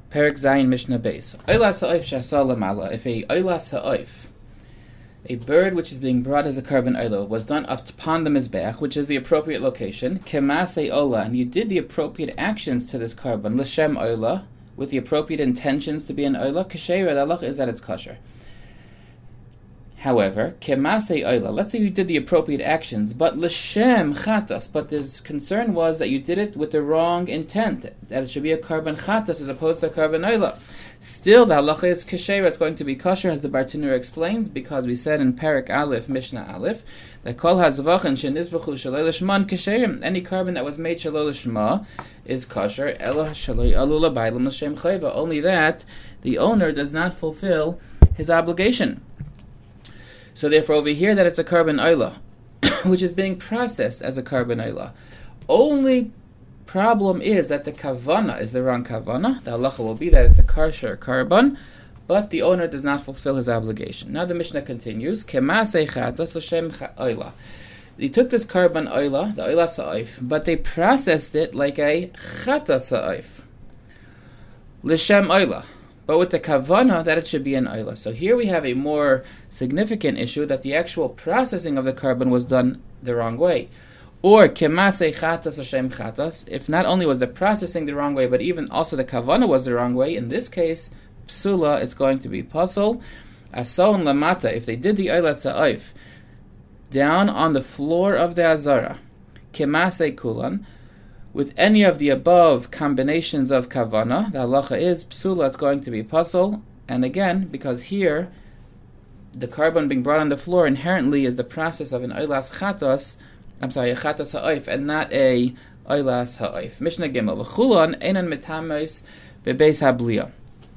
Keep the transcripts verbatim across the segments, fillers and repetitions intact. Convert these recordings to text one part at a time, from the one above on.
Perek Zayin Mishnah Beis. Oilas ha'oif she'asa lamala. If a oilas ha'oif, a bird which is being brought as a carbon oila, was done up upon the mizbeach, which is the appropriate location, kemasei ola, and you did the appropriate actions to this carbon, l'shem oila, with the appropriate intentions to be an oila, kasheira, the halacha is that it's kosher. However, kemasei oila, let's say you did the appropriate actions, but l'shem chatas, but this concern was that you did it with the wrong intent, that it should be a carbon chatas as opposed to a carbon oila. Still, the halacha is kasher, it's going to be kosher, as the Bartenura explains, because we said in Perek Aleph, Mishnah Aleph, that kol hazvachin shenizbachu shaloi l'shman kasherim, any carbon that was made shaloi l'shma is kosher, ela shaloi alu l'baylam l'shem chayva, only that the owner does not fulfill his obligation. So therefore over here that it's a carbon oila, which is being processed as a carbon oila. Only problem is that the kavana is the wrong kavana. The halacha will be that it's a kosher carbon, but the owner does not fulfill his obligation. Now the Mishnah continues, Kemasei chatas l'shem oila. They took this carbon oila, the oila sa'if, but they processed it like a chata sa'if. L'shem oila. But with the kavana that it should be an oila. So here we have a more significant issue that the actual processing of the carbon was done the wrong way. Or kemasei chatas l'shem chatas, if not only was the processing the wrong way, but even also the kavana was the wrong way, in this case, psula, it's going to be puzzle. Ason lamata, if they did the oila sa'if down on the floor of the azara, kemasei kulan, with any of the above combinations of kavana, the halacha is psula, it's going to be puzzle. And again, because here the carbon being brought on the floor inherently is the process of an oilas chatas, I'm sorry, a chatas ha'oif, and not a oilas ha'oif. Mishnah Gimel, v'chulan einan metames bebeis habliya.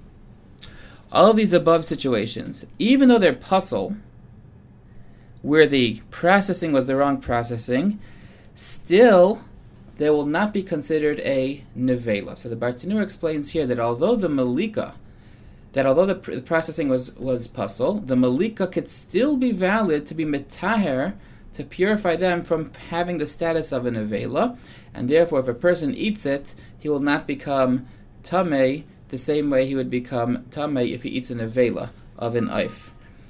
All of these above situations, even though they're puzzle, where the processing was the wrong processing, still they will not be considered a nevela. So the Bartenura explains here that although the malika, that although the, pr- the processing was, was puzzle, the malika could still be valid to be metaher, to purify them from having the status of a nevela, and therefore if a person eats it, he will not become tamei the same way he would become tamei if he eats a nevela of an oif.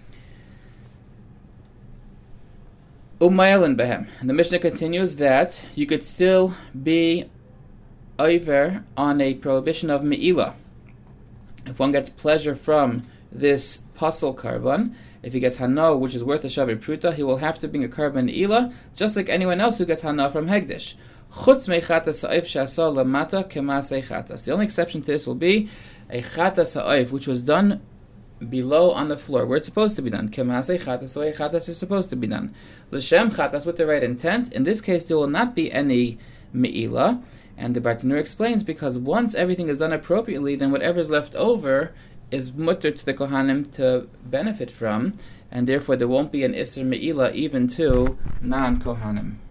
Umayelin behem. And the Mishnah continues that you could still be over on a prohibition of me'ila. If one gets pleasure from this puzzle carbon, if he gets hana, which is worth a shavir pruta, he will have to bring a carbon ila, just like anyone else who gets hana from hegdish. Chutz mechatas ha'oif she'asa lamata kemasei chatas. The only exception to this will be a chatas ha'oif, which was done below on the floor, where it's supposed to be done. Kemasei chatas, the way chatas is supposed to be done. L'shem chatas, with the right intent. In this case, there will not be any me'ila, and the Bartenura explains because once everything is done appropriately, then whatever is left over is mutter to the kohanim to benefit from, and therefore there won't be an isser me'ila even to non-kohanim.